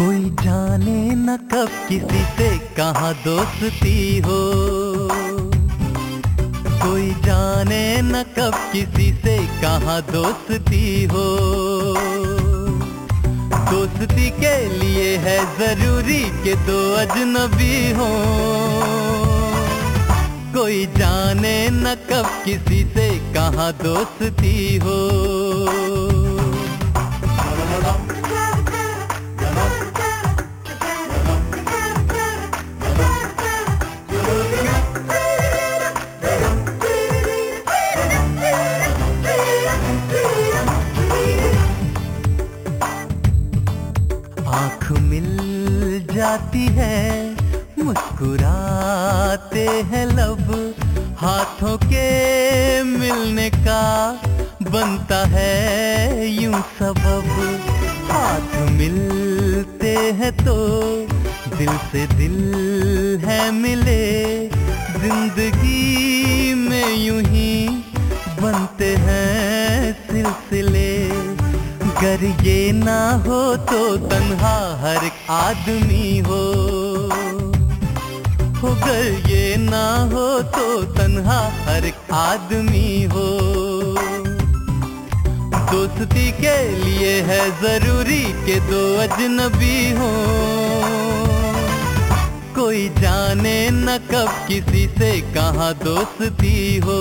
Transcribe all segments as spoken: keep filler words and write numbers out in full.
कोई जाने न कब किसी से कहाँ दोस्ती हो, कोई जाने न कब किसी से कहाँ दोस्ती हो। दोस्ती के लिए है जरूरी कि दो अजनबी हो। कोई जाने न कब किसी से कहाँ दोस्ती हो। आँख मिल जाती है, मुस्कुराते हैं लब, हाथों के मिलने का बनता है यूं सबब। हाथ मिलते हैं तो दिल से दिल है मिले, जिंदगी में यूं ही बनते हैं सिलसिले। अगर ये ना हो तो तन्हा हर एक आदमी हो, अगर ये ना हो तो तन्हा हर एक आदमी हो। दोस्ती के लिए है जरूरी कि दो अजनबी हो। कोई जाने न कब किसी से कहाँ दोस्ती हो।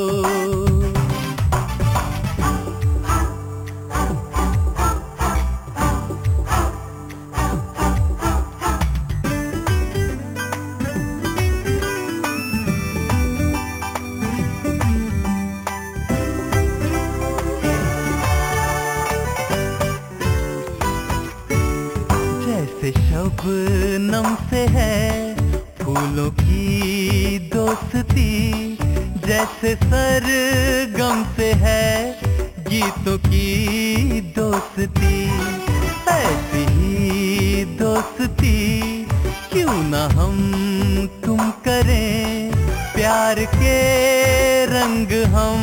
जैसे शबनम से है फूलों की दोस्ती, जैसे सरगम से है गीतों की दोस्ती। ऐसी ही दोस्ती क्यों ना हम तुम करें, प्यार के रंग हम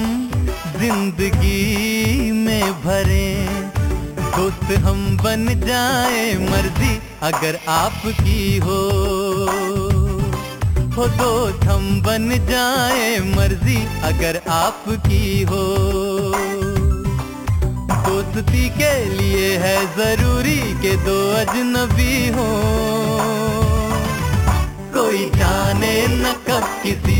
जिंदगी में भरें। दोस्त हम बन जाए मर्जी अगर आपकी हो, हो दोस्त हम बन जाए मर्जी अगर आपकी हो। दोस्ती के लिए है जरूरी कि दो अजनबी हो। कोई जाने न कब किसी